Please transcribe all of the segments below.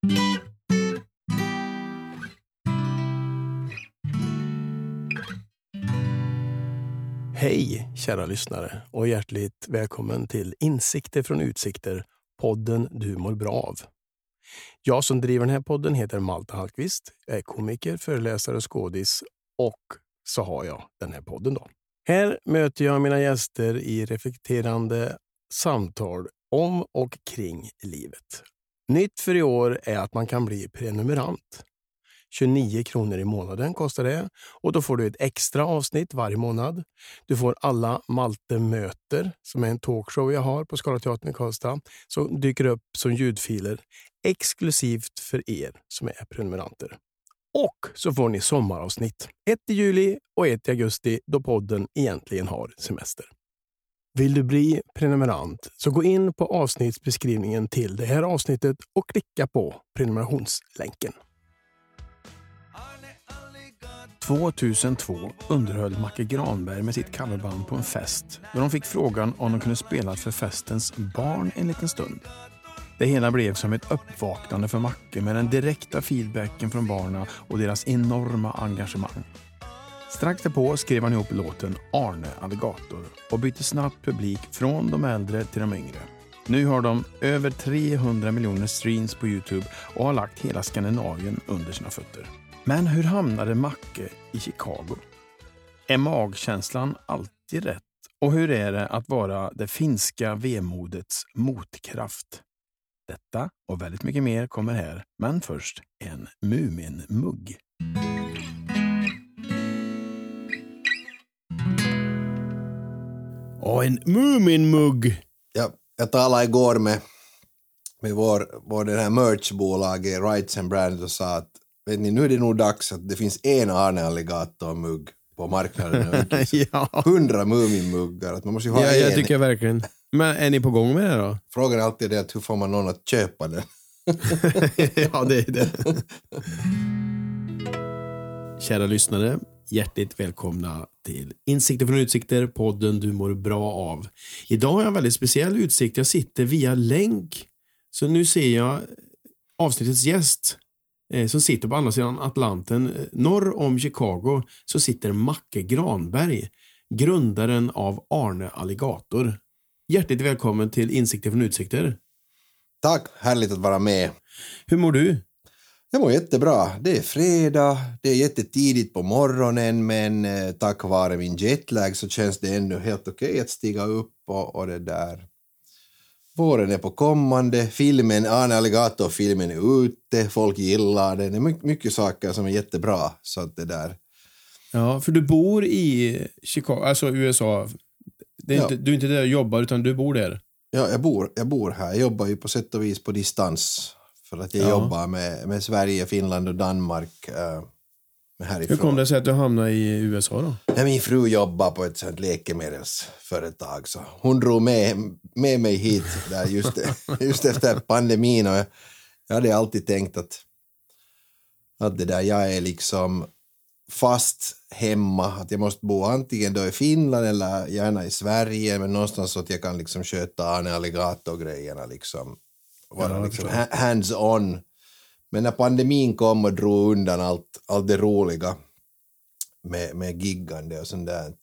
Hej kära lyssnare och hjärtligt välkommen till Insikter från utsikter, podden du mår bra av. Jag som driver den här podden heter Malte Hallqvist, jag är komiker, föreläsare och skådis och så har jag den här podden då. Här möter jag mina gäster i reflekterande samtal om och kring livet. Nytt för i år är att man kan bli prenumerant. 29 kronor i månaden kostar det och då får du ett extra avsnitt varje månad. Du får alla Malte möter som är en talkshow jag har på Scalateatern i Karlstad som dyker upp som ljudfiler exklusivt för er som är prenumeranter. Och så får ni sommaravsnitt, ett i juli och ett i augusti då podden egentligen har semester. Vill du bli prenumerant så gå in på avsnittsbeskrivningen till det här avsnittet och klicka på prenumerationslänken. 2002 underhöll Macke Granberg med sitt coverband på en fest då de fick frågan om de kunde spela för festens barn en liten stund. Det hela blev som ett uppvaknande för Macke med den direkta feedbacken från barnen och deras enorma engagemang. Strax därpå skrev han ihop låten Arne Alligator och bytte snabbt publik från de äldre till de yngre. Nu har de över 300 miljoner streams på YouTube och har lagt hela Skandinavien under sina fötter. Men hur hamnade Macke i Chicago? Är magkänslan alltid rätt? Och hur är det att vara det finska vemodets motkraft? Detta och väldigt mycket mer kommer här, men först en Muminmugg. En Muminmugg! Ja, jag talade igår med vår den här merchbolaget Rights and Brands och sa att vet ni, nu är det nog dags att det finns en Arne Alligator-mugg på marknaden. Ja. 100 Muminmuggar. Att man måste ju ha Ja, en. jag tycker verkligen. Men är ni på gång med det då? Frågan är alltid det att hur får man någon att köpa den? Ja, det är det. Kära lyssnare, hjärtligt välkomna till Insikter från utsikter, podden du mår bra av. Idag har jag en väldigt speciell utsikt. Jag sitter via länk. Så nu ser jag avsnittets gäst som sitter på andra sidan Atlanten. Norr om Chicago så sitter Macke Granberg, grundaren av Arne Alligator. Hjärtligt välkommen till Insikter från utsikter. Tack, härligt att vara med. Hur mår du? Jag mår jättebra. Det är fredag, det är jättetidigt på morgonen, men tack vare min jetlag så känns det ändå helt okej att stiga upp och det där. Våren är på kommande, filmen, Arne Alligator-filmen är ute, folk gillar den. Det är mycket saker som är jättebra, så att det där. Ja, för du bor i Chicago, alltså USA. Det är inte, du är inte där och jobbar utan du bor där. Ja, jag bor här. Jag jobbar ju på sätt och vis på distans. För att jag jobbar med Sverige, Finland och Danmark härifrån. Hur kom det sig att du hamnade i USA då? Ja, min fru jobbar på ett sånt läkemedelsföretag. Så hon drog med mig hit där just efter pandemin. Och jag hade alltid tänkt att det där, jag är liksom fast hemma. Att jag måste bo antingen då i Finland eller gärna i Sverige. Men någonstans så att jag kan liksom sköta Arne Alligator-grejerna liksom. Vara liksom hands-on. Men när pandemin kom och drog undan allt det roliga med giggande och sånt där,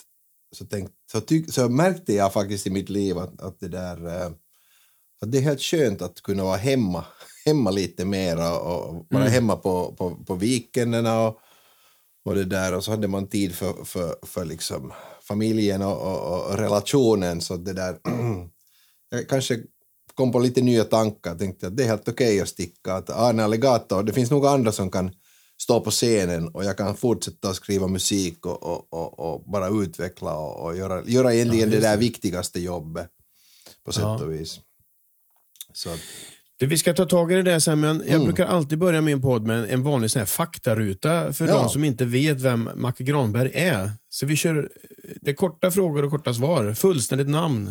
så märkte jag faktiskt i mitt liv att det där, att det är helt skönt att kunna vara hemma lite mer och vara hemma på weekenderna och det där, och så hade man tid för liksom familjen och relationen, så det där jag kanske kom på lite nya tankar, tänkte att det är helt okej att sticka, att Arne Alligator, det finns nog andra som kan stå på scenen och jag kan fortsätta skriva musik och bara utveckla och göra egentligen det där viktigaste jobbet på sätt och vis. Så att, vi ska ta tag i det där sen, men jag brukar alltid börja min podd med en vanlig sån här faktaruta för de som inte vet vem Macke Granberg är. Så vi kör det korta frågor och korta svar. Fullständigt namn.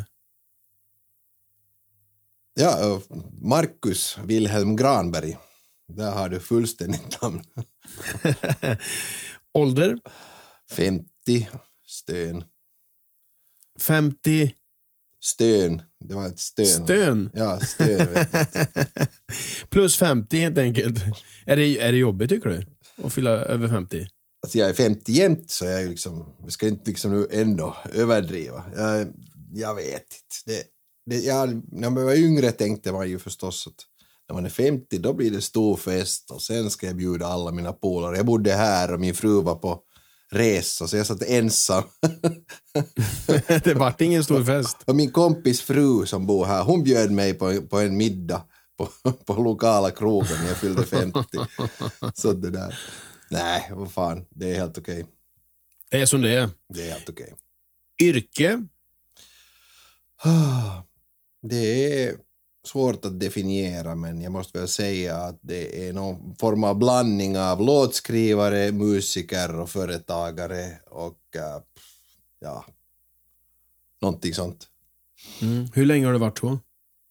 Ja, Marcus Wilhelm Granberg. Där har du fullständigt namn. Ålder? 50 stön. 50 Stön. Det var ett stön. Stön? Ja, stön. Plus 50 helt enkelt. Är det jobbigt tycker du? Att fylla över 50? Alltså jag är 50 jämt så jag är liksom, jag ska inte liksom nu ändå överdriva. Jag vet inte. När man var yngre tänkte man ju förstås att när man är 50 då blir det stor fest och sen ska jag bjuda alla mina polare. Jag bodde här och min fru var på resa så jag satt ensam. Det var ingen stor fest. Och min kompis fru som bor här, hon bjöd mig på en middag på lokala krogen när jag fyllde 50. Så det där. Nej, vad fan, det är helt okej. Det är som det är. Det är helt okej. Yrke? Det är svårt att definiera men jag måste väl säga att det är någon form av blandning av låtskrivare, musiker och företagare och ja, någonting sånt. Hur länge har det varit så?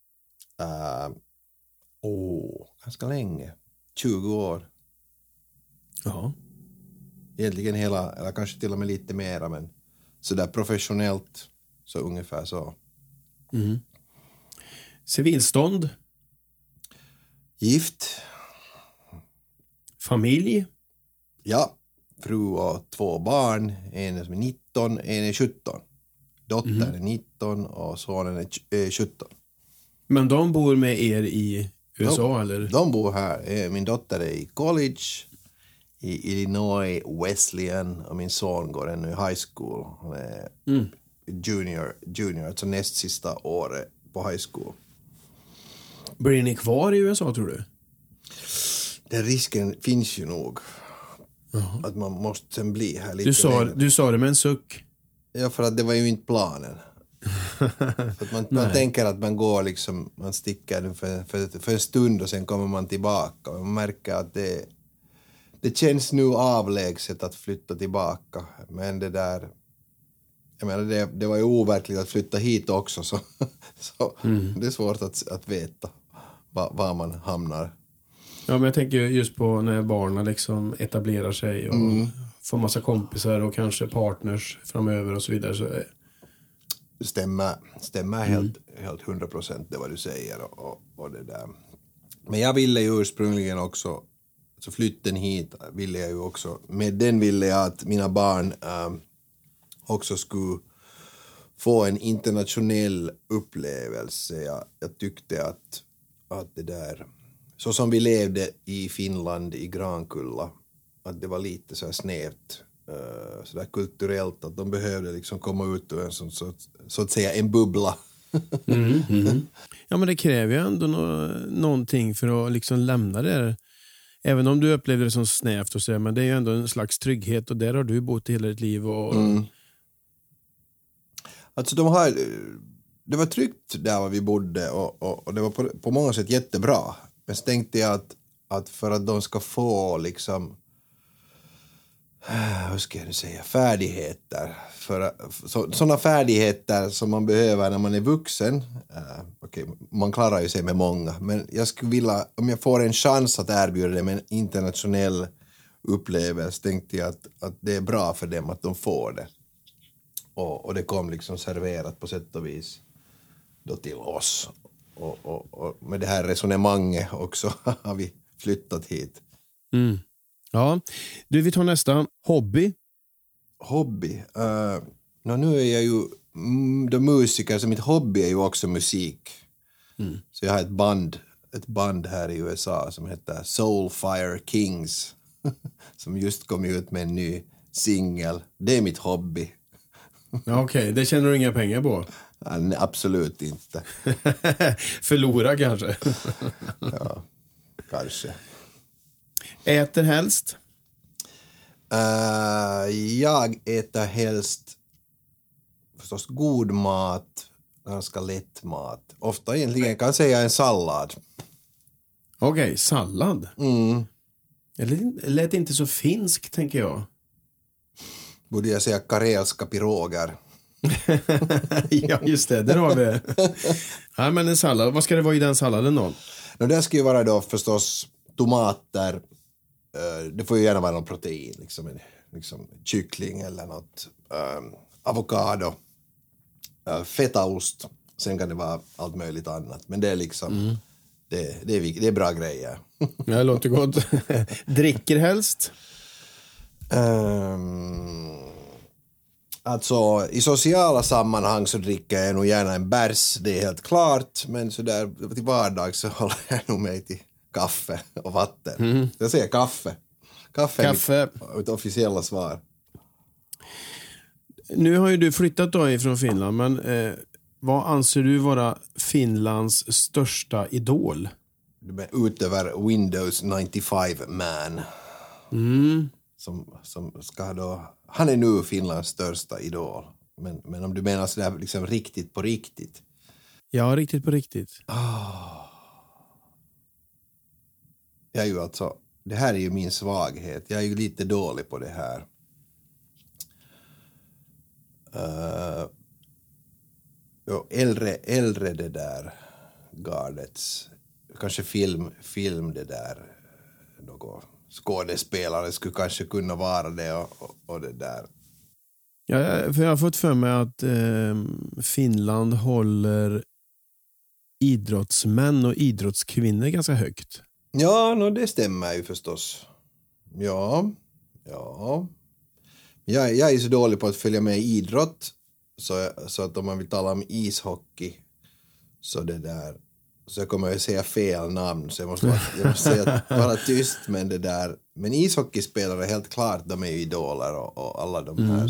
Ganska länge. 20 år. Ja. Egentligen hela, eller kanske till och med lite mera men sådär professionellt så ungefär så. Civilstånd? Gift. Familj? Ja, fru och 2 barn. En är 19, en är 17. Dottern är 19 och sonen är 17. Men de bor med er i USA eller? De bor här. Min dotter är i college i Illinois Wesleyan och min son går ännu i high school. Han är junior, alltså näst sista året på high school. Blir ni kvar i USA tror du? Den risken finns ju nog. Att man måste sen bli här lite längre. Du sa det med en suck. Ja, för att det var ju inte planen. För att man tänker att man går liksom, man sticker för en stund och sen kommer man tillbaka. Och man märker att det känns nu avlägset att flytta tillbaka. Men det där, jag menar det var ju overkligt att flytta hit också så det är svårt att veta var man hamnar. Ja, men jag tänker just på när barnen liksom etablerar sig och får massa kompisar och kanske partners framöver och så vidare. Så stämmer helt 100% det vad du säger och det där. Men jag ville ju ursprungligen också, så flytten hit ville jag ju också, med den ville jag att mina barn också skulle få en internationell upplevelse. Jag tyckte att det där, så som vi levde i Finland i Grankulla, att det var lite så här snävt så där kulturellt, att de behövde liksom komma ut ur en så att säga en bubbla. Ja, men det kräver ju ändå någonting för att liksom lämna det där. Även om du upplevde det som snävt och så, men det är ju ändå en slags trygghet och där har du bott hela ditt liv och Alltså det var tryggt där var vi bodde och det var på många sätt jättebra. Men så tänkte jag att för att de ska få liksom, hur ska jag nu säga, färdigheter. Sådana färdigheter som man behöver när man är vuxen. Man klarar ju sig med många. Men jag skulle vilja, om jag får en chans att erbjuda dem en internationell upplevelse, tänkte jag att det är bra för dem att de får det. Och det kom liksom serverat på sätt och vis då till oss. Och med det här resonemanget också har vi flyttat hit. Ja, du, vi tar nästa. Hobby? Nu är jag ju musiker, så mitt hobby är ju också musik. Så jag har ett band här i USA som heter Soulfire Kings som just kom ut med en ny singel. Det är mitt hobby. Ja, okej. Det tjänar du inga pengar på? Absolut inte. Förlora kanske? Ja, kanske. Äter helst? Jag äter helst förstås god mat, ganska lätt mat. Ofta egentligen kan jag säga en sallad. Okej, sallad? Det lät inte så finsk, tänker jag. Borde jag säga karelska piroger? Ja, just det. Där har vi. Ja, men en sallad. Vad ska det vara i den salladen då? Det ska ju vara då förstås tomater. Det får ju gärna vara någon protein. Liksom kyckling eller något. Avokado. Fetaost. Sen kan det vara allt möjligt annat. Men det är liksom, det är bra grejer. Det låter gott. Dricker helst? Alltså i sociala sammanhang så dricker jag nog gärna en bärs, det är helt klart. Men så där till vardag så håller jag nog mig till kaffe och vatten. Jag säger kaffe. Kaffe är mitt officiella svar. Nu har ju du flyttat då ifrån Finland, men vad anser du vara Finlands största idol? Utöver Windows 95 man. Som ska då, han är nu Finlands största idol. Men om du menar så där liksom riktigt på riktigt. Ja, riktigt på riktigt. Jag är ju alltså, det här är ju min svaghet. Jag är ju lite dålig på det här. Äldre det där gardets, kanske film det där, något skådespelare skulle kanske kunna vara det och det där. Ja, för jag har fått för mig att Finland håller idrottsmän och idrottskvinnor ganska högt. Ja, det stämmer ju förstås. Ja. Jag är så dålig på att följa med i idrott så att om man vill tala om ishockey så det där, så jag kommer att säga fel namn så jag måste vara tyst, men det där, men ishockeyspelare helt klart, de är ju idoler och alla de här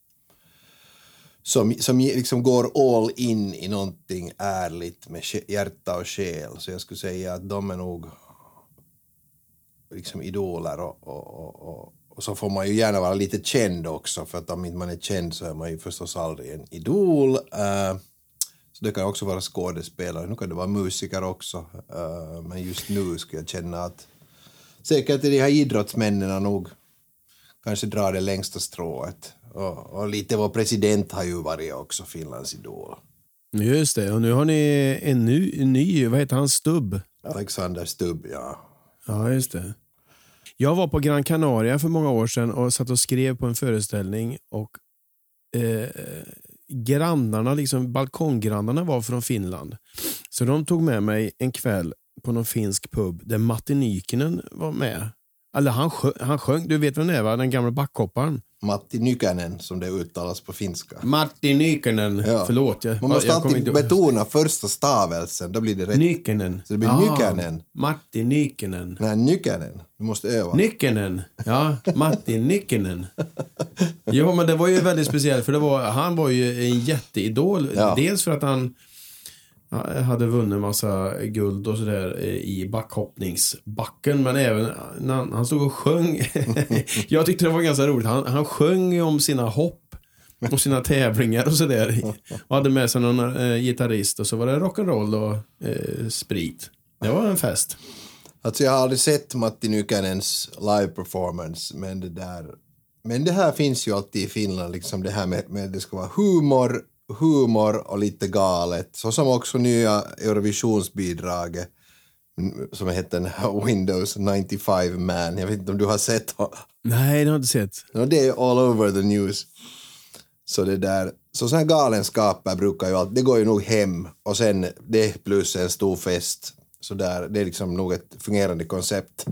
som liksom går all in i någonting ärligt med hjärta och själ, så jag skulle säga att de är nog liksom idoler och så får man ju gärna vara lite känd också, för att om inte man är känd så är man ju förstås aldrig en idol. Så det kan också vara skådespelare, nu kan det vara musiker också, men just nu skulle jag känna att säkert är de här idrottsmännen nog kanske drar det längsta strået. Och lite vår president har ju varit också Finlands idol. Just det, och nu har ni en ny vad heter han, Stubb? Alexander Stubb, ja. Ja, just det. Jag var på Gran Canaria för många år sedan och satt och skrev på en föreställning, och grannarna, liksom balkonggrannarna, var från Finland. Så de tog med mig en kväll på någon finsk pub där Matti Nykänen var med. Eller han sjöng, du vet vem det är, va? Den gamla backhopparen. Matti Nykänen, som det uttalas på finska. Matti Nykänen, ja. Förlåt. Man måste alltid betona första stavelsen, då blir det rätt. Nykänen. Så det blir Nykänen. Matti Nykänen. Nej, Nykänen. Du måste öva. Nykänen. Ja, Matti Nykänen. Jo, men det var ju väldigt speciellt, för han var ju en jätteidol. Ja. Dels för att han hade vunnit en massa guld och sådär i backhoppningsbacken, men även när han stod och sjöng. Jag tyckte det var ganska roligt. Han sjöng om sina hopp och sina tävlingar och sådär, och hade med sig någon gitarrist, och så var det rock'n'roll och sprit. Det var en fest. Alltså jag har aldrig sett Matti Nykänens live performance, men det här finns ju alltid i Finland, liksom det här med det ska vara humor och lite galet, så som också nya Eurovisionsbidraget som heter Windows 95 man. Jag vet inte om du har sett. Nej, det har jag inte sett. No, det är all over the news. Så det där, så här galenskaper brukar ju alltid, det går ju nog hem, och sen det plus en stor fest. Så där, det är liksom nog ett fungerande koncept.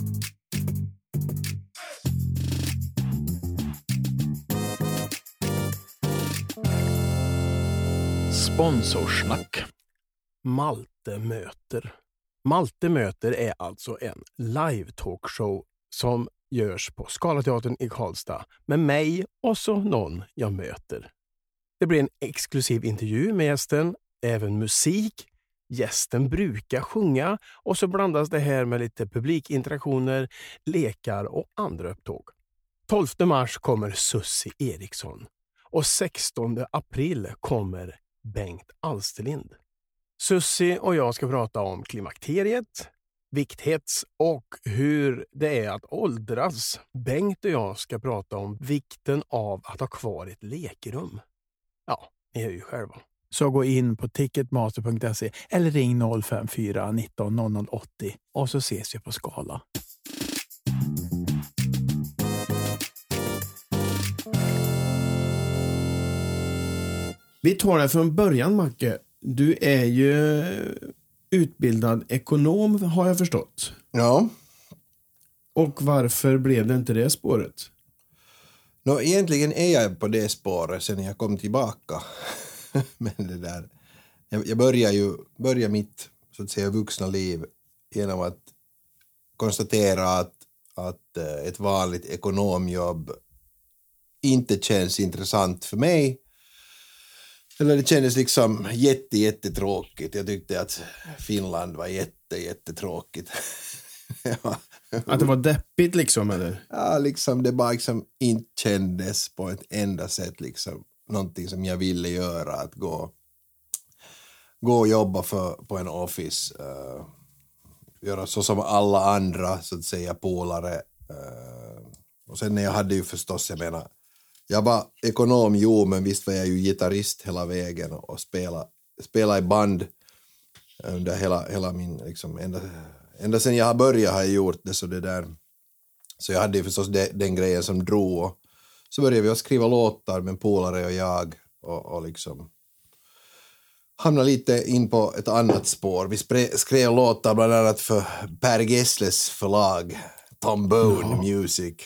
Sponsorsnack. Malte möter. Malte möter är alltså en live-talkshow som görs på Scalateatern i Karlstad med mig och så någon jag möter. Det blir en exklusiv intervju med gästen, även musik. Gästen brukar sjunga, och så blandas det här med lite publikinteraktioner, lekar och andra upptåg. 12 mars kommer Sussi Eriksson och 16 april kommer Bengt Alsterlind. Sussi och jag ska prata om klimakteriet, vikthets och hur det är att åldras. Bengt och jag ska prata om vikten av att ha kvar ett lekrum. Ja, ni hör ju själva. Så gå in på ticketmaster.se eller ring 054 19 00 80 och så ses vi på Skala. Vi tar det från början, Macke. du är ju utbildad ekonom, har jag förstått. Ja. Och varför blev det inte det spåret? Egentligen är jag på det spåret sen jag kom tillbaka. Men det där... Jag börjar mitt, så att säga, vuxna liv genom att konstatera att ett vanligt ekonomjobb inte känns intressant för mig. Eller det kändes liksom jättetråkigt. Jag tyckte att Finland var jättetråkigt. Ja. Att det var deppigt liksom, eller? Ja, liksom det bara liksom inte kändes på ett enda sätt liksom någonting som jag ville göra, att gå och jobba på en office, göra så som alla andra, så att säga, polare. Och sen jag hade ju förstås, jag var ekonom, men visst var jag ju gitarrist hela vägen och spela i band under hela min, liksom, ända sen jag har börjat har jag gjort det, så det där. Så jag hade ju förstås den grejen som drog, och så började vi att skriva låtar med polare och jag, och liksom hamnade lite in på ett annat spår. Vi skrev låtar bland annat för Per Gessles förlag, Tom Bone Music.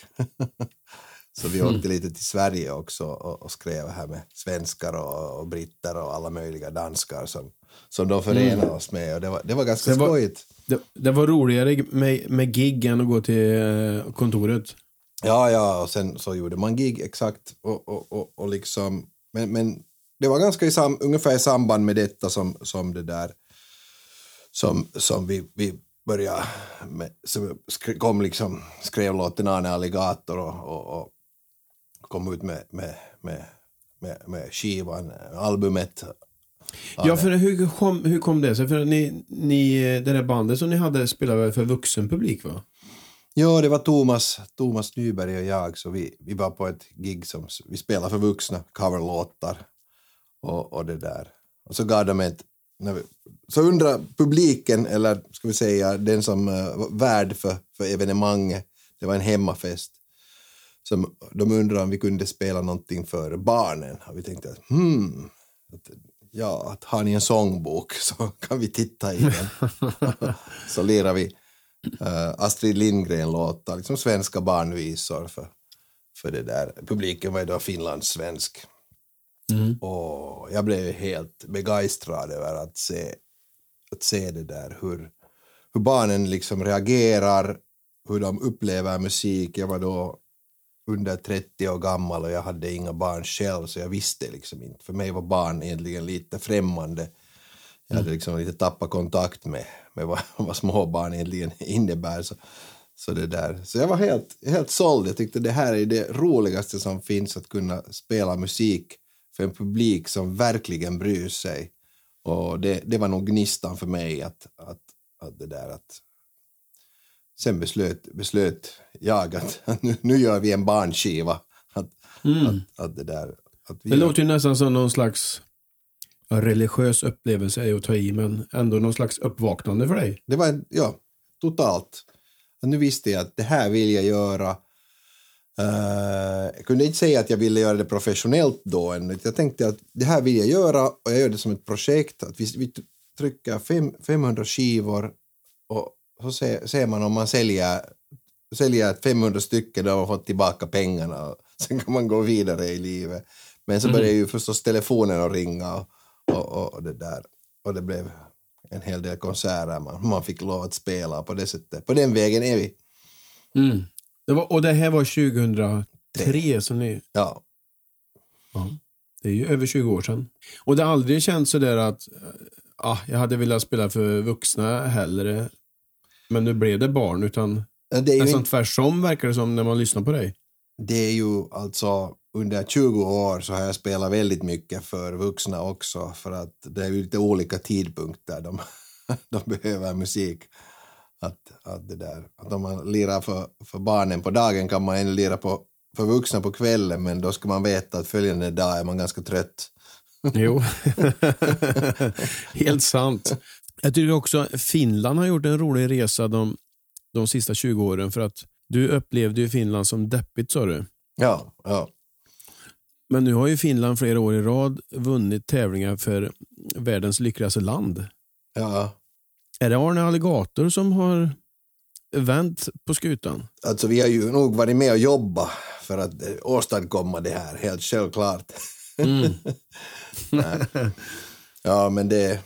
Så vi åkte lite till Sverige också och skrev här med svenskar och britter och alla möjliga danskar som de förenade oss med. Och det var ganska skojigt. Det var roligare med gig än att gå till kontoret. Ja, och sen så gjorde man gig, exakt. Och liksom, men det var ganska ungefär i samband med detta som det där som vi började med, som kom liksom, skrev låten Arne Alligator och kom ut med skivan, albumet. Ja, för hur kom det sig? För ni det där bandet som ni hade spelade för vuxen publik, va? Ja, det var Thomas Nyberg och jag, så vi var på ett gig som vi spelade för vuxna, coverlåtar och det där. Och så gav de så undrar publiken, eller ska vi säga den som var värd för evenemanget, det var en hemmafest, som de undrade om vi kunde spela någonting för barnen. Och vi tänkte att har ni en sångbok så kan vi titta i den. Så lirar vi Astrid Lindgren-låtar, liksom svenska barnvisor för det där. Publiken var ju då finlandssvensk. Och jag blev helt begeistrad över att se det där, hur barnen liksom reagerar, hur de upplever musik. Jag var då under 30 år gammal och jag hade inga barn själv, så jag visste liksom inte. För mig var barn egentligen lite främmande. Jag hade liksom lite tappat kontakt med vad småbarn egentligen innebär. Så det där. Så jag var helt såld. Jag tyckte det här är det roligaste som finns, att kunna spela musik för en publik som verkligen bryr sig. Och det var nog gnistan för mig att det där, att sen beslöt jag att nu gör vi en barnskiva. Att det där. Det låter ju nästan som någon slags religiös upplevelse att ta i, men ändå någon slags uppvaknande för dig. Det var totalt. Och nu visste jag att det här vill jag göra. Jag kunde inte säga att jag ville göra det professionellt då än. Jag tänkte att det här vill jag göra, och jag gör det som ett projekt. Att vi trycker 500 skivor, och så ser man om man säljer 500 stycken, då har man fått tillbaka pengarna. Och sen kan man gå vidare i livet. Men så började ju förstås telefonen att ringa och det där. Och det blev en hel del konserter man fick lov att spela på det sättet. På den vägen är vi. Och det här var 2003 som ni... Ja. Det är ju över 20 år sedan. Och det har aldrig känts så där att jag hade velat spela för vuxna hellre, men nu blev det barn, utan nästan tvärsom verkar det som när man lyssnar på dig. Det är ju alltså, under 20 år så har jag spelat väldigt mycket för vuxna också, för att det är ju lite olika tidpunkter de behöver musik. Att det där, att om man lirar för barnen på dagen kan man ändå lira för vuxna på kvällen, men då ska man veta att följande dag är man ganska trött. Jo, helt sant. Jag tycker också att Finland har gjort en rolig resa de sista 20 åren, för att du upplevde ju Finland som deppigt, sa du. Ja. Men nu har ju Finland flera år i rad vunnit tävlingar för världens lyckligaste land. Ja. Är det Arne Alligator som har vänt på skutan? Alltså vi har ju nog varit med och jobba för att åstadkomma det här, helt självklart. Ja, men det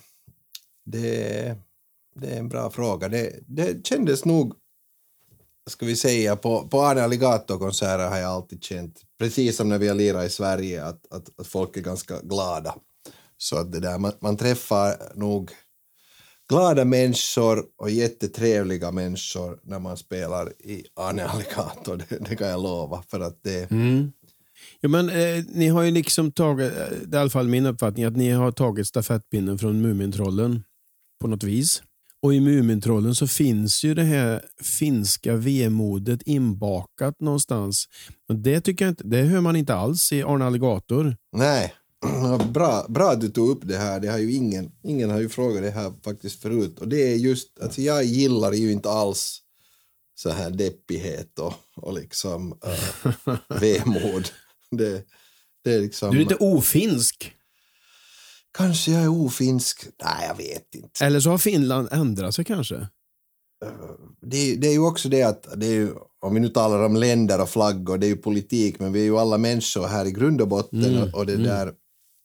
är en bra fråga. Det kändes nog, ska vi säga, på Arne Alligator-konserter har jag alltid känt, precis som när vi har lirat i Sverige, att folk är ganska glada. Så att det där, man träffar nog glada människor och jättetrevliga människor när man spelar i Arne Alligator, det kan jag lova. För att det... Ja, men ni har ju liksom tagit, det är i alla fall min uppfattning, att ni har tagit stafettpinnen från Mumintrollen på något vis. Och i Mumintrollen så finns ju det här finska vemodet inbakat någonstans. Och det tycker jag inte, det hör man inte alls i Arne Alligator. Nej, bra att du tog upp det här. Det har ju ingen har ju frågat det här faktiskt förut. Och det är just, alltså jag gillar ju inte alls så här deppighet och liksom vemod. Det är liksom... Du är lite ofinsk. Kanske jag är ofinsk. Nej, jag vet inte. Eller så har Finland ändrat sig kanske. Det är ju också det att det är ju, om vi nu talar om länder och flaggor, det är ju politik, men vi är ju alla människor här i grund och botten och det där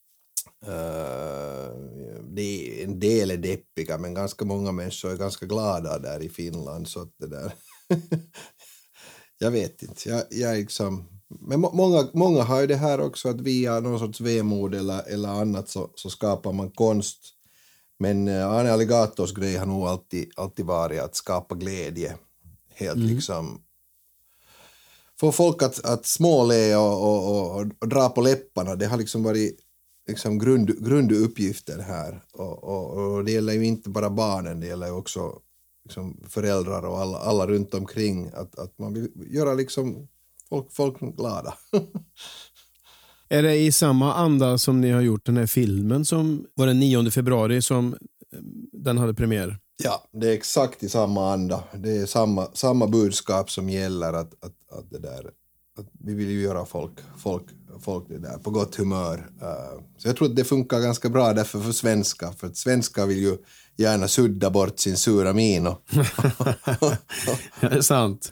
det är, en del är deppiga, men ganska många människor är ganska glada där i Finland, så att det där jag vet inte, jag liksom, men många har ju det här också, att via någon sorts vemod eller annat så skapar man konst. Men Arne Alligators grej har nog alltid varit att skapa glädje. Helt liksom. Få folk att småle och dra på läpparna. Det har liksom varit liksom grunduppgifter här. Och det gäller ju inte bara barnen, det gäller ju också liksom föräldrar och alla runt omkring. Att man vill göra liksom folk glada. Är det i samma anda som ni har gjort den här filmen som var den 9 februari som den hade premiär? Ja, det är exakt i samma anda. Det är samma budskap som gäller, att det där, att vi vill ju göra folk det där på gott humör. Så jag tror att det funkar ganska bra därför för svenskar, för att svenskar vill ju gärna sudda bort sin sura min. Det är sant.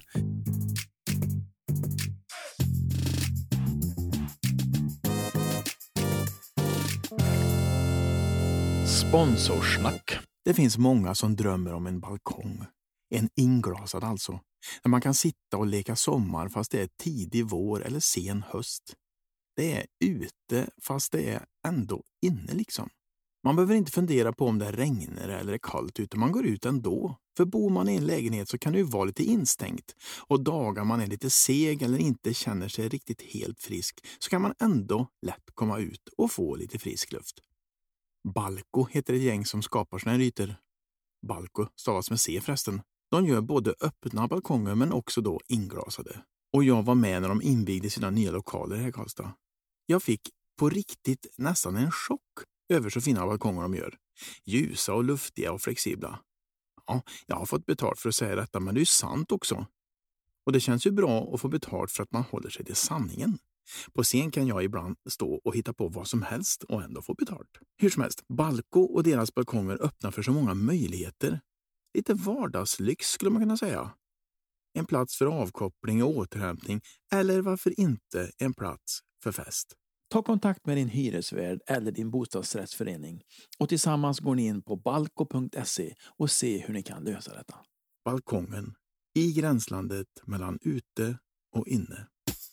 Sponsorsnack. Det finns många som drömmer om en balkong. En inglasad alltså. Där man kan sitta och leka sommar fast det är tidig vår eller sen höst. Det är ute fast det är ändå inne liksom. Man behöver inte fundera på om det regnar eller är kallt, utan man går ut ändå. För bor man i en lägenhet så kan det ju vara lite instängt. Och dagar man är lite seg eller inte känner sig riktigt helt frisk så kan man ändå lätt komma ut och få lite frisk luft. Balko heter ett gäng som skapar såna här ytor. Balko stavas med C förresten. De gör både öppna balkonger men också då inglasade. Och jag var med när de invigde sina nya lokaler här i Karlstad. Jag fick på riktigt nästan en chock över så fina balkonger de gör. Ljusa och luftiga och flexibla. Ja, jag har fått betalt för att säga detta, men det är ju sant också. Och det känns ju bra att få betalt för att man håller sig till sanningen. På scen kan jag ibland stå och hitta på vad som helst och ändå få betalt. Hur som helst, Balko och deras balkonger öppnar för så många möjligheter. Lite vardagslyx skulle man kunna säga. En plats för avkoppling och återhämtning, eller varför inte en plats för fest. Ta kontakt med din hyresvärd eller din bostadsrättsförening och tillsammans går ni in på balko.se och se hur ni kan lösa detta. Balkongen i gränslandet mellan ute och inne.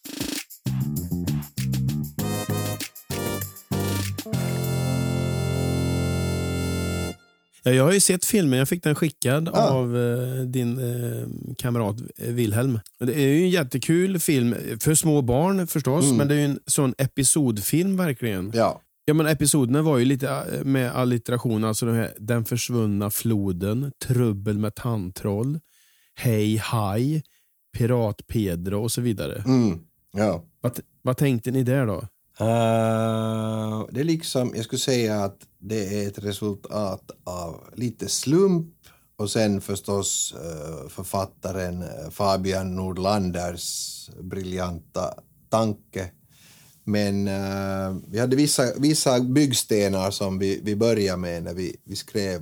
Ja, jag har ju sett filmen, jag fick den skickad av din kamrat Wilhelm. Det är ju en jättekul film för små barn förstås, men det är ju en sån episodfilm verkligen. Ja. Ja, men episoderna var ju lite med alliteration, alltså den försvunna floden, trubbel med tandtroll, hej haj, pirat Pedro och så vidare. Ja. Vad tänkte ni där då? Det är liksom, jag skulle säga att det är ett resultat av lite slump och sen förstås författaren Fabian Nordlanders briljanta tanke Men vi hade vissa byggstenar som vi började med när vi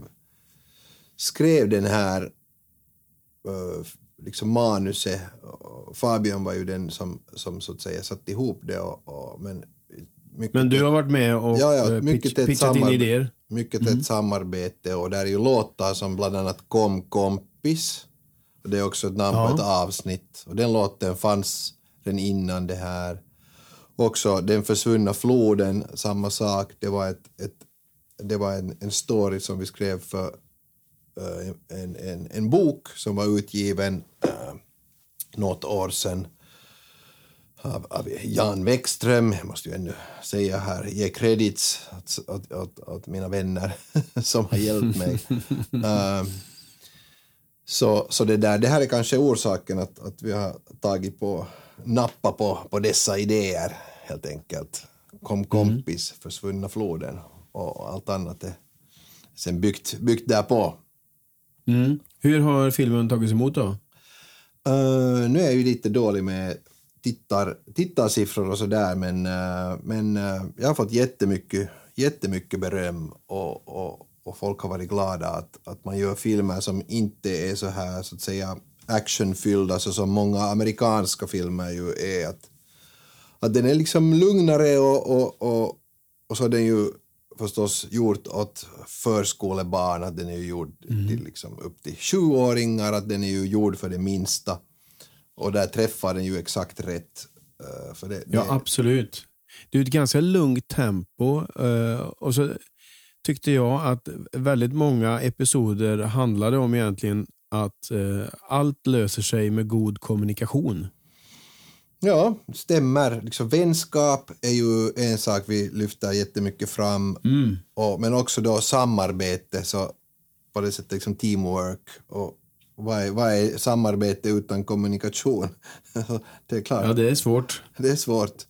skrev den här liksom manuset. Fabian var ju den som så att säga satt ihop det. Men du har varit med och pitchat in idéer? Mycket ett samarbete, och där är ju låtar som bland annat Kom kompis. Och det är också ett namn på ett avsnitt. Och den låten fanns den innan det här. Också Den försvunna floden, samma sak. Det var en story som vi skrev för en bok som var utgiven något år sedan av Jan Wäckström. Jag måste ju ännu säga här, ge credits åt mina vänner som har hjälpt mig. Så det här är kanske orsaken att vi har nappa på dessa idéer helt enkelt. Kom kompis, försvunna floden och allt annat är sen byggt därpå. Hur har filmen tagits emot då? Nu är jag ju lite dålig med tittarsiffror och sådär, men jag har fått jättemycket beröm och folk har varit glada att man gör filmer som inte är så här så att säga actionfyllda så som många amerikanska filmer ju är, att den är liksom lugnare och så är den ju förstås gjort åt förskolebarn, att den är ju gjord till liksom upp till 7-åringar, att den är ju gjord för det minsta, och där träffar den ju exakt rätt för det. Ja, absolut. Det är ett ganska lugnt tempo, och så tyckte jag att väldigt många episoder handlade om egentligen att allt löser sig med god kommunikation. Ja, stämmer. Liksom, vänskap är ju en sak vi lyfter jättemycket fram. Men också då samarbete, så på det sättet liksom teamwork. Och vad är samarbete utan kommunikation? Det är klart. Ja, det är svårt. Det är svårt.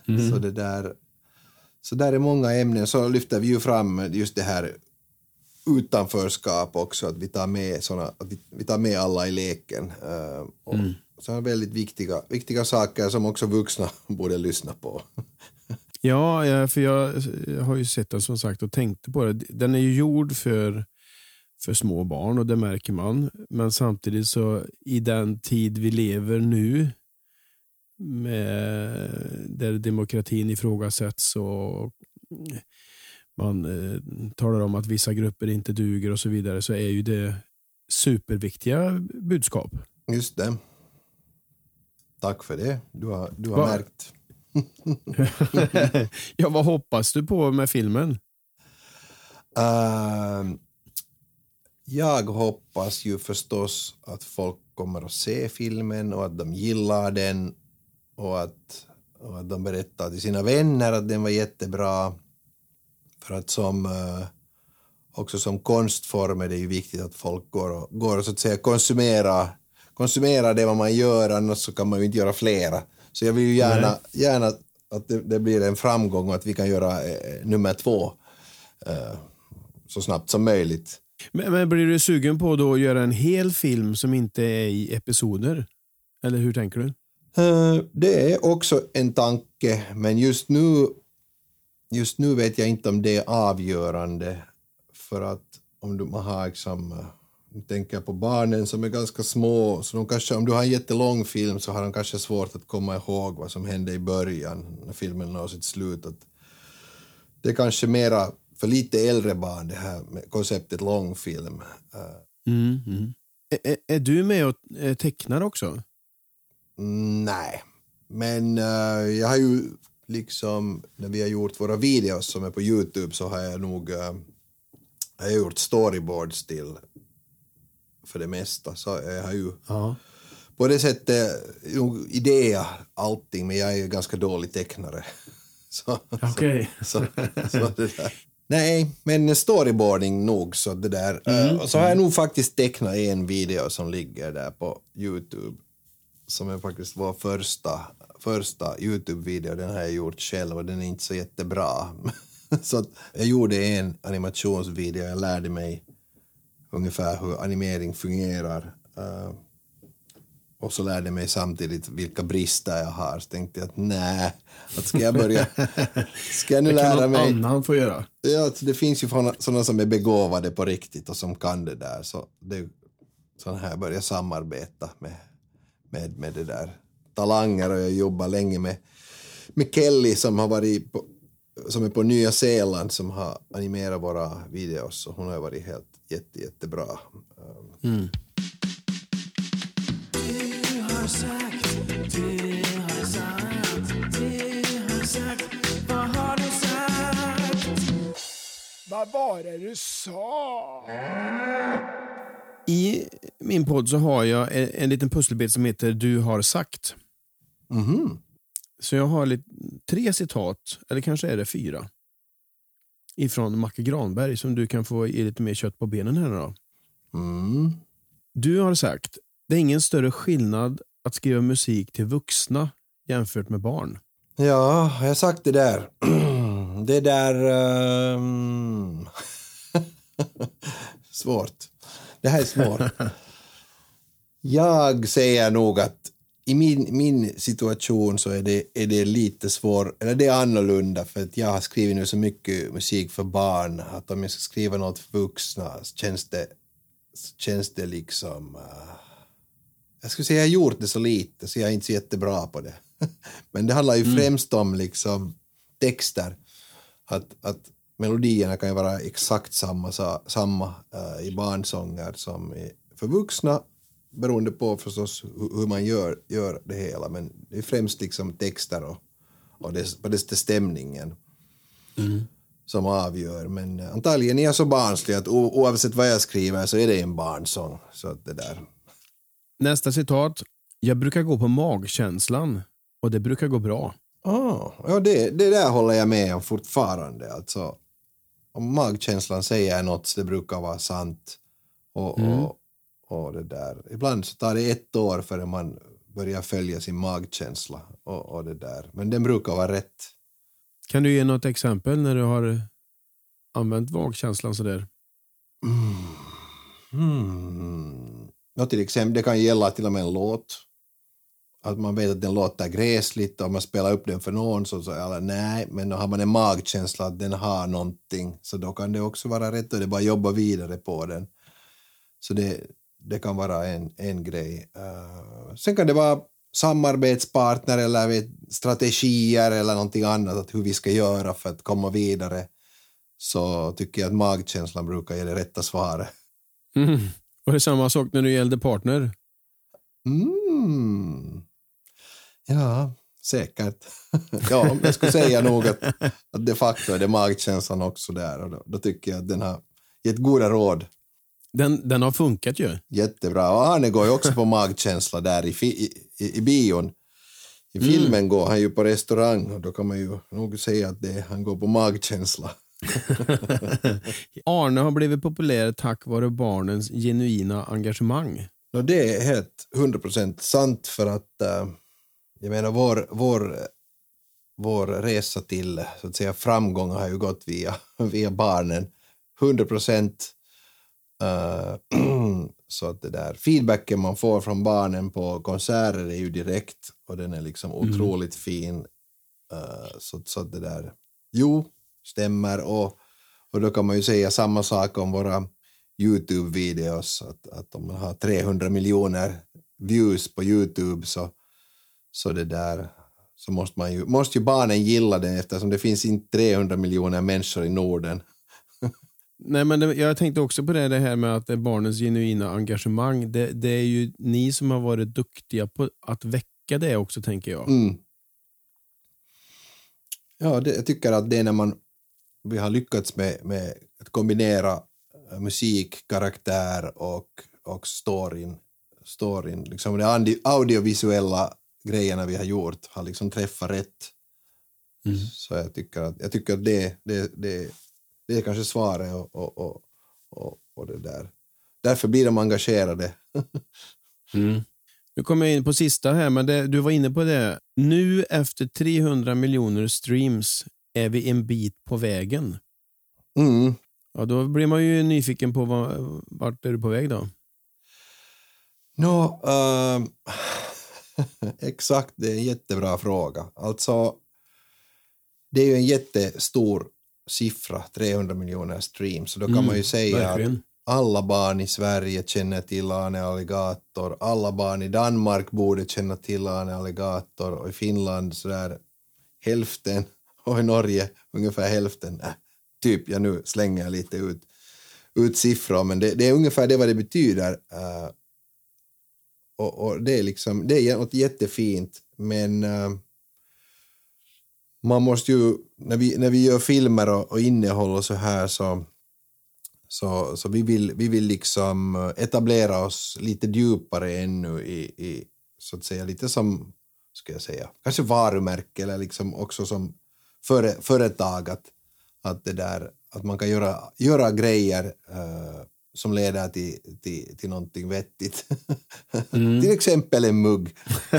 Så där är många ämnen. Så lyfter vi ju fram just det här utanförskap också, att vi tar med alla i leken. Så är väldigt viktiga saker som också vuxna borde lyssna på. Ja, för jag har ju sett den som sagt och tänkte på det. Den är ju gjord för små barn, och det märker man. Men samtidigt så i den tid vi lever nu, där demokratin ifrågasätts och man talar om att vissa grupper inte duger och så vidare, så är ju det superviktiga budskap. Just det. Tack för det. Du har märkt. Ja, vad hoppas du på med filmen? Jag hoppas ju förstås att folk kommer att se filmen och att de gillar den och att de berättar till sina vänner att den var jättebra. För att också som konstform är det ju viktigt att folk går och så att säga konsumera det vad man gör, annars så kan man ju inte göra flera. Så jag vill ju gärna att det blir en framgång och att vi kan göra nummer 2 så snabbt som möjligt. Men blir du sugen på då att göra en hel film som inte är i episoder? Eller hur tänker du? Det är också en tanke, men just nu vet jag inte om det är avgörande, för att om man har liksom, tänker på barnen som är ganska små, så de kanske, om du har en jättelång film så har de kanske svårt att komma ihåg vad som hände i början när filmen når sitt slut. Att det är kanske mera för lite äldre barn det här med konceptet långfilm. Är du med och tecknar också? Nej, men jag har ju liksom, när vi har gjort våra videos som är på YouTube, så har jag nog gjort storyboards till för det mesta. Så jag har ju på det sättet idéer allting, men jag är ju ganska dålig tecknare. Okej. Så det där. Nej, men storyboarding nog, så det där. Så har jag nog faktiskt tecknat en video som ligger där på YouTube, som är faktiskt vår första YouTube-video. Den har jag gjort själv och den är inte så jättebra. Så att jag gjorde en animationsvideo. Jag lärde mig ungefär hur animering fungerar. Och så lärde jag mig samtidigt vilka brister jag har. Så tänkte jag att nej, att ska jag börja... Ska jag nu lära mig... Det kan någon annan få göra. Ja, det finns ju sådana som är begåvade på riktigt och som kan det där. Så det är sån här börja samarbeta med det där talanger. Och jag jobbar länge med Kelly som har varit som är på Nya Zeeland som har animerat våra videos. Och hon har varit helt jättebra. Mm. Vad var det du sa? I min podd så har jag en liten pusselbit som heter Du har sagt. Mhm. Så jag har 3 citat, eller kanske är det 4, ifrån Macke Granberg som du kan få ge lite mer kött på benen här då. Mm. Du har sagt, det är ingen större skillnad att skriva musik till vuxna jämfört med barn. Ja, jag har sagt det där. Det där... svårt. Det här är svårt. Jag säger nog att i min situation så är det lite svår, eller det är annorlunda för att jag har skrivit nu så mycket musik för barn att om jag ska skriva något för vuxna så känns det liksom... jag skulle säga jag har gjort det så lite så jag är inte så jättebra på det. Men det handlar ju främst om liksom texter. Att melodierna kan ju vara exakt samma i barnsånger som för vuxna beroende på förstås hur man gör det hela. Men det är främst liksom texter och det stämningen som avgör. Men antagligen är jag så barnslig att oavsett vad jag skriver så är det en barnsång. Så att det där... Nästa citat. Jag brukar gå på magkänslan och det brukar gå bra. Ja, det där håller jag med om fortfarande. Alltså, om magkänslan säger något så det brukar vara sant. Och det där. Ibland så tar det 1 år förrän man börjar följa sin magkänsla. Och det där. Men den brukar vara rätt. Kan du ge något exempel när du har använt magkänslan sådär? Till exempel, det kan gälla till och med en låt. Att man vet att den låter gräsligt och man spelar upp den för någon så eller nej, men då har man en magkänsla att den har någonting så då kan det också vara rätt och det bara jobba vidare på den. Så det kan vara en grej. Sen kan det vara samarbetspartner eller strategier eller någonting annat att hur vi ska göra för att komma vidare. Så tycker jag att magkänslan brukar ge det rätta svaret. Och det är samma sak när du gällde partner? Ja, säkert. Ja, jag skulle säga nog att de facto är det magkänslan också där. Och då tycker jag att den har gett goda råd. Den har funkat ju. Jättebra. Och han går ju också på magkänsla där i bion. I filmen går han ju på restaurang och då kan man ju nog säga att han går på magkänsla. Arne har blivit populär tack vare barnens genuina engagemang. Och det är helt 100% sant för att jag menar vår resa till så att säga framgång har ju gått via barnen 100%. Så att det där feedbacken man får från barnen på konserter är ju direkt och den är liksom otroligt fin. Så att det där stämmer och då kan man ju säga samma sak om våra YouTube-videos att om man har 300 miljoner views på YouTube så det där så måste ju barnen gilla den eftersom det finns inte 300 miljoner människor i Norden. Nej, men jag tänkte också på det här med att det är barnens genuina engagemang. Det är ju ni som har varit duktiga på att väcka det också, tänker jag. Ja, jag tycker att det är när vi har lyckats med att kombinera musik, karaktär och storyn. Liksom de audiovisuella grejerna vi har gjort har liksom träffat rätt. Så jag tycker att det är kanske svaret och det där. Därför blir de engagerade. Nu kommer jag in på sista här, men du var inne på det. Nu efter 300 miljoner streams är vi en bit på vägen. Ja, då blir man ju nyfiken på vart är du på väg då? Exakt, det är en jättebra fråga. Alltså, det är ju en jättestor siffra, 300 miljoner streams. Så då kan man ju säga verkligen. att alla barn i Sverige känner till Arne Alligator. Alla barn i Danmark borde känna till Arne Alligator. Och i Finland sådär hälften. Och i Norge ungefär hälften. Typ, nu slänger jag lite ut siffror. Men det är ungefär det vad det betyder. Och det är liksom, det är något jättefint. Men man måste ju, när vi gör filmer och innehåll och så här så vi vill liksom etablera oss lite djupare ännu i så att säga lite som, ska jag säga, kanske varumärke eller liksom också som företag att det där, att man kan göra grejer som leder till någonting vettigt. Till exempel en mugg.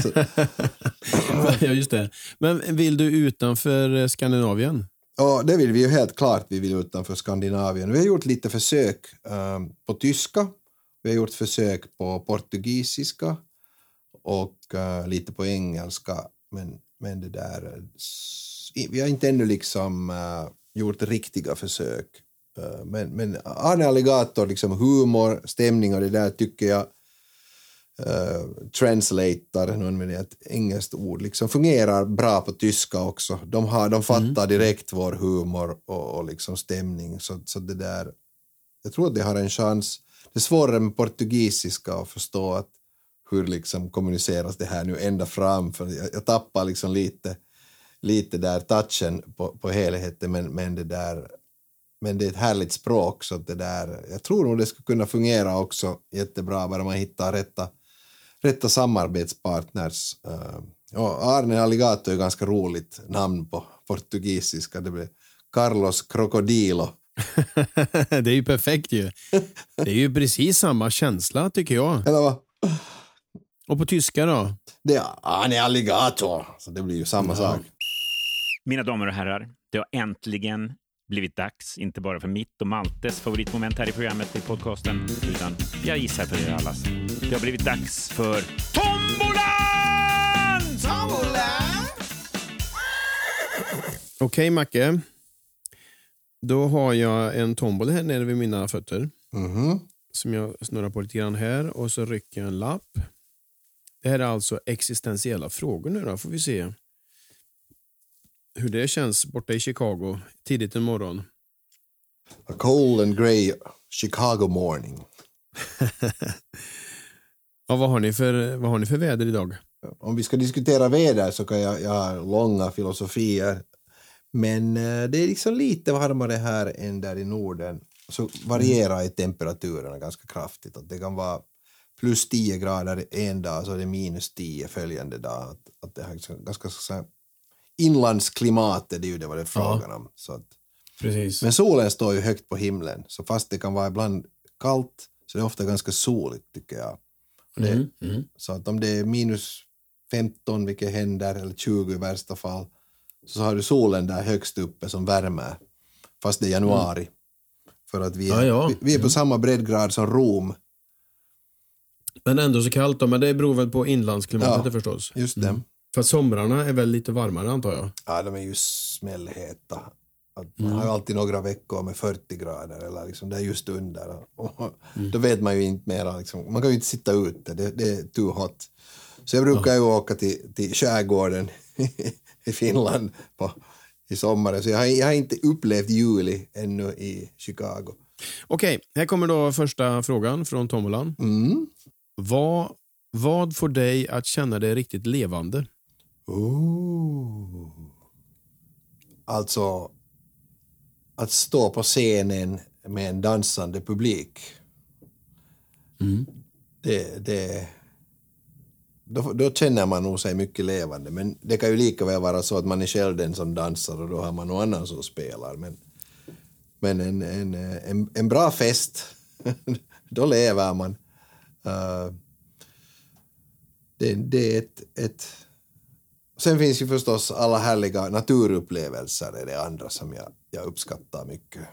Ja, just det. Men vill du utanför Skandinavien? Ja, det vill vi ju helt klart. Vi vill utanför Skandinavien. Vi har gjort lite försök på tyska. Vi har gjort försök på portugisiska och lite på engelska. Men det där, vi har inte ännu liksom gjort riktiga försök. Men Arne Alligator, liksom humor, stämning och det där tycker jag translator, någon med ett engelskt ord, liksom fungerar bra på tyska också. De fattar direkt vår humor och liksom stämning. Så det där, jag tror att det har en chans. Det är svårare med portugisiska att förstå att hur liksom kommuniceras det här nu ända fram. För jag tappar liksom lite där touchen på helheten, men det där. Men det är ett härligt språk, så att det där, jag tror nog det skulle kunna fungera också jättebra bara man hittar rätta samarbetspartners. Arne Alligator är ganska roligt namn på portugisiska. Det blir Carlos Crocodilo. Det är ju perfekt ju. Det är ju precis samma känsla tycker jag. Eller vad? Och på tyska då? Det är Arne Alligator. Så det blir ju samma sak. Mina damer och herrar, det har äntligen blivit dags, inte bara för mitt och Maltes favoritmoment här i programmet i podcasten, utan jag gissar för er allas. Det har blivit dags för Tombolan! Tombolan! Okej, Macke. Då har jag en tombola här nere vid mina fötter. Som jag snurrar på lite grann här och så rycker jag en lapp. Det här är alltså existentiella frågor nu då, får vi se hur det känns borta i Chicago tidigt en morgon. A cold and grey Chicago morning. Ja, vad har ni för väder idag? Om vi ska diskutera väder så kan jag ha långa filosofier. Men det är liksom lite varmare här än där i Norden. Så varierar temperaturerna ganska kraftigt. Att det kan vara plus 10 grader en dag så är det minus 10 följande dag. Att det är ganska så inlandsklimatet, det är ju det var det frågan om. Så att, precis. men solen står ju högt på himlen, så fast det kan vara ibland kallt så det är ofta ganska soligt tycker jag. Så att om det är minus 15, vilket händer, eller 20 i värsta fall, så har du solen där högst uppe som värmer, fast det är januari. För att vi är på samma breddgrad som Rom. Men ändå så kallt då, men det beror väl på inlandsklimatet förstås. Just det. För somrarna är väl lite varmare antar jag. Ja, de är ju smällheta. Man har ju alltid några veckor med 40 grader eller liksom det är just under. Och då vet man ju inte mer. Liksom, man kan ju inte sitta ute, det är too hot. Så jag brukar ju åka till skärgården i Finland i sommaren. Så jag har inte upplevt juli ännu i Chicago. Okej, här kommer då första frågan från Tombolan. Vad får dig att känna dig riktigt levande? Alltså att stå på scenen med en dansande publik. Då känner man nog sig mycket levande. Men det kan ju lika väl vara så att man är själv den som dansar och då har man någon annan som spelar. Men en bra fest, då lever man. Det är ett Sen finns ju förstås alla härliga naturupplevelser, är det andra som jag uppskattar mycket.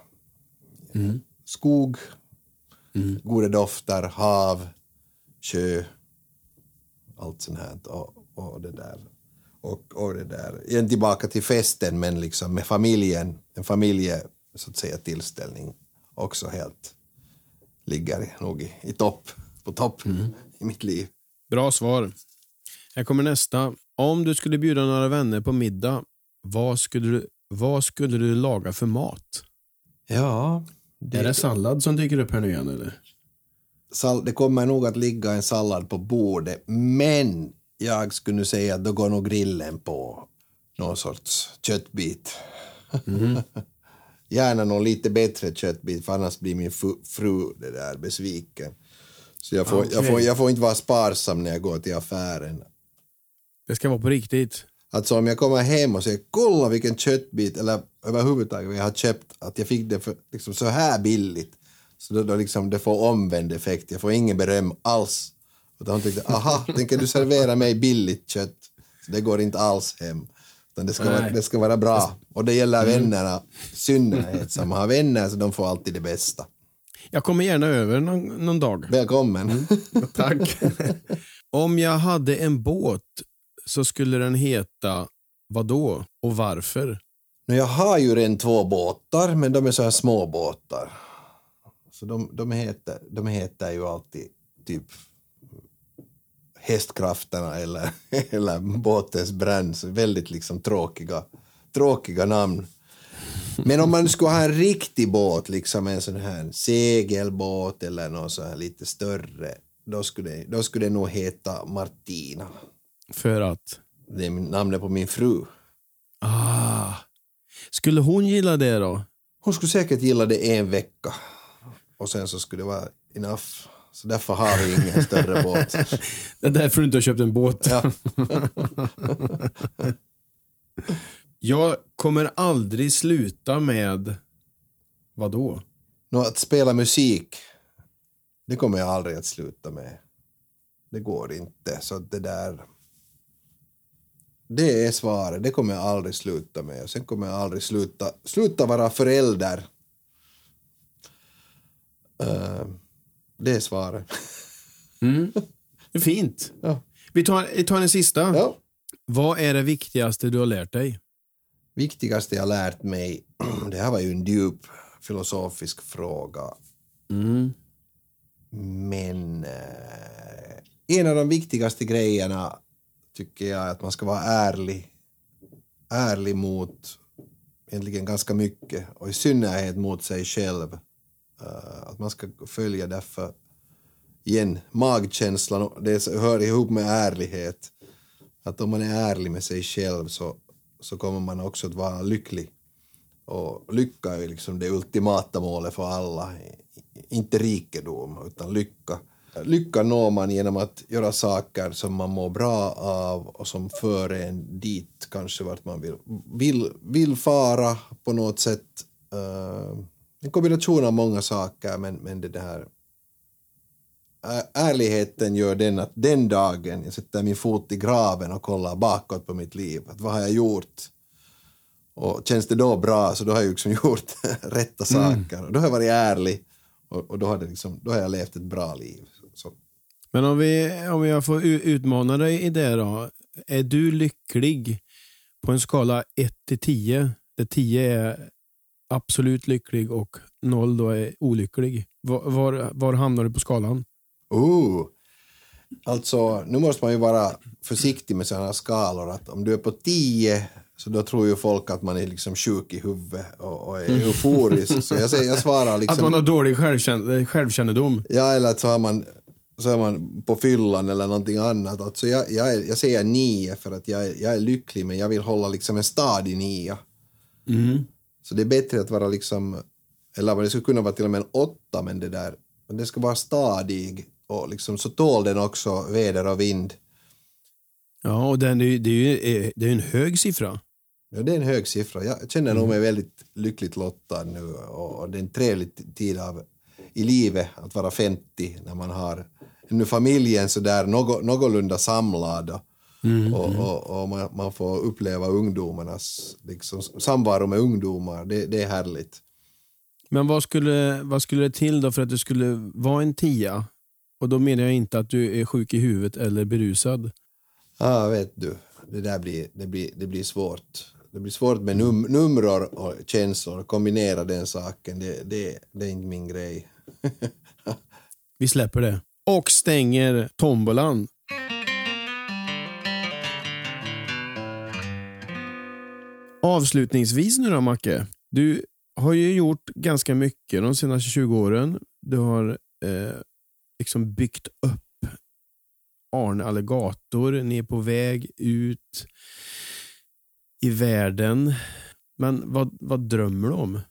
Skog, goda dofter, hav, sjö, allt sånt här och det där. Och det där. Igen tillbaka till festen, men liksom med familjen, en familje så att säga tillställning också helt ligger nog på topp i mitt liv. Bra svar. Här kommer nästa. Om du skulle bjuda några vänner på middag, vad skulle du laga för mat? Ja. Är det sallad som dyker upp här nu igen eller? Det kommer nog att ligga en sallad på bordet, men jag skulle nu säga att då går nog grillen på någon sorts köttbit. Gärna någon lite bättre köttbit, för annars blir min fru det där besviken. Så jag får inte vara sparsam när jag går till affären. Det ska vara på riktigt. Alltså om jag kommer hem och säger kolla vilken köttbit, eller överhuvudtaget jag har köpt, att jag fick det för liksom så här billigt. Så då liksom det får omvänd effekt. Jag får ingen beröm alls. Utan hon tyckte, aha, tänker du servera mig billigt kött? Så det går inte alls hem. Utan det ska vara bra. Och det gäller vännerna synnerhet. Som har vänner så de får alltid det bästa. Jag kommer gärna över någon dag. Välkommen. Tack. Om jag hade en båt så skulle den heta vad då och varför? Jag har ju redan 2 båtar, men de är så här små båtar. Så de heter ju alltid typ hästkrafterna eller båtens brand. Så väldigt liksom tråkiga namn. Men om man skulle ha en riktig båt, liksom en sån här segelbåt eller någon så här lite större, då skulle det nog heta Martina. För att? Det är namnet på min fru. Skulle hon gilla det då? Hon skulle säkert gilla det en vecka. Och sen så skulle det vara enough. Så därför har vi ingen större båt. Det är därför du inte har köpt en båt. Ja. Jag kommer aldrig sluta med vad då? Att spela musik, det kommer jag aldrig att sluta med. Det går inte. Så det är svaret. Det kommer jag aldrig sluta med. Sen kommer jag aldrig sluta vara förälder. Det är svaret. Det är fint. Ja. Vi tar en sista. Ja. Vad är det viktigaste du har lärt dig? Viktigaste jag lärt mig, det här var ju en djup filosofisk fråga. Men en av de viktigaste grejerna tycker jag är att man ska vara ärlig mot egentligen ganska mycket, och i synnerhet mot sig själv. Att man ska följa därför igen magkänslan, det hör ihop med ärlighet. Att om man är ärlig med sig själv så kommer man också att vara lycklig. Och lycka är liksom det ultimata målet för alla. Inte rikedom, utan lycka. Lycka når man genom att göra saker som man mår bra av och som för en dit kanske vart man vill fara på något sätt. En kombination av många saker, men det här ärligheten gör att den dagen jag sätter min fot i graven och kollar bakåt på mitt liv, att vad har jag gjort? Och känns det då bra, så då har jag liksom gjort rätta saker. Och då har jag varit ärlig och då har jag levt ett bra liv. Så. Men om jag får utmana dig i det då. Är du lycklig på en skala 1-10? Där 10 är absolut lycklig och 0 då är olycklig. Var hamnar du på skalan? Alltså, nu måste man ju vara försiktig med sådana skalor. Att om du är på 10, så då tror ju folk att man är liksom sjuk i huvudet och är euforisk. Så jag svarar liksom... Att man har dålig självkännedom. Ja, eller att så är man på fyllan eller någonting annat. Alltså jag säger 9 för att jag är lycklig, men jag vill hålla liksom en stadig 9. Så det är bättre att vara liksom, eller det skulle kunna vara till och med en 8, men det ska vara stadig och liksom så tål den också väder och vind. Ja, och det är en hög siffra. Ja, det är en hög siffra. Jag känner nog mig väldigt lyckligt lottad nu, och det är en trevlig tid i livet att vara 50 när man har nu familjen så där någorlunda samlad och man får uppleva ungdomarnas liksom, samvaro med ungdomar. Det är härligt. Men vad skulle det till då för att det skulle vara en 10? Och då menar jag inte att du är sjuk i huvudet eller berusad. Ja, vet du. Det blir svårt. Det blir svårt med nummer och känslor. Kombinera den saken. Det är inte min grej. Vi släpper det. Och stänger tombolan. Avslutningsvis nu då, Macke. Du har ju gjort ganska mycket de senaste 20 åren. Du har liksom byggt upp Arne Alligator. Ni är på väg ut i världen. Men vad drömmer du om?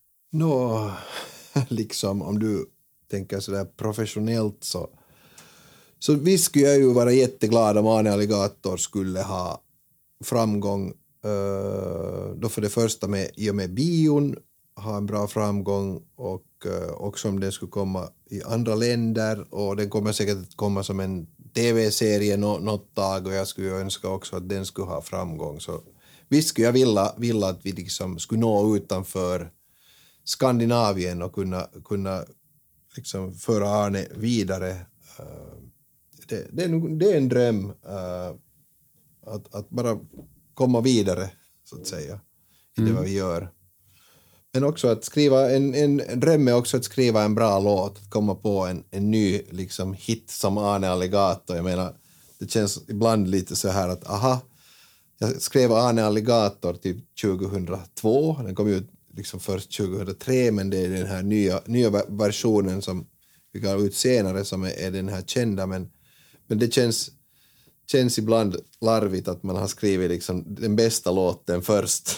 Liksom om du tänker sådär professionellt så visst skulle jag ju vara jätteglad om Arne Alligator skulle ha framgång. Då för det första i och med bion ha en bra framgång och också om den skulle komma i andra länder, och den kommer säkert att komma som en tv-serie något tag, och jag skulle önska också att den skulle ha framgång. Så visst skulle jag vilja att vi liksom skulle nå utanför Skandinavien och kunna liksom föra Arne vidare. Det är en dröm att bara komma vidare så att säga i det vad vi gör. Men också att skriva en dröm är också att skriva en bra låt, att komma på en ny liksom hit som Arne Alligator. Jag menar, det känns ibland lite så här att jag skrev Arne Alligator typ 2002, den kom ut liksom först 2003, men det är den här nya versionen som vi gav ut senare som är den här kända, men det känns ibland larvigt att man har skrivit liksom den bästa låten först.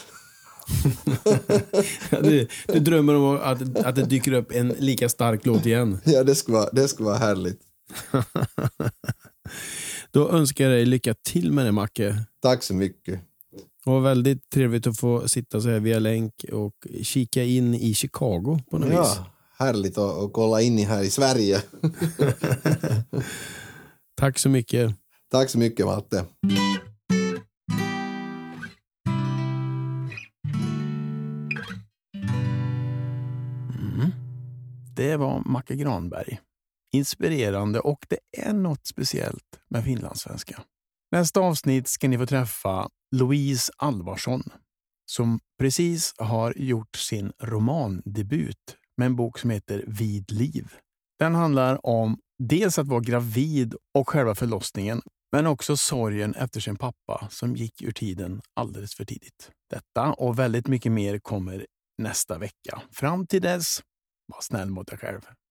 Du drömmer om att det dyker upp en lika stark låt igen. Ja, det skulle vara härligt. Då önskar jag dig lycka till med det, Macke. Tack så mycket. Och väldigt trevligt att få sitta så här via länk och kika in i Chicago på något vis. Ja, härligt att kolla in här i Sverige. Tack så mycket. Tack så mycket, Malte. Det var Macke Granberg. Inspirerande, och det är något speciellt med finlandssvenska. Nästa avsnitt ska ni få träffa Louise Alvarsson som precis har gjort sin romandebut med en bok som heter Vid liv. Den handlar om dels att vara gravid och själva förlossningen, men också sorgen efter sin pappa som gick ur tiden alldeles för tidigt. Detta och väldigt mycket mer kommer nästa vecka. Fram till dess, var snäll mot dig själv.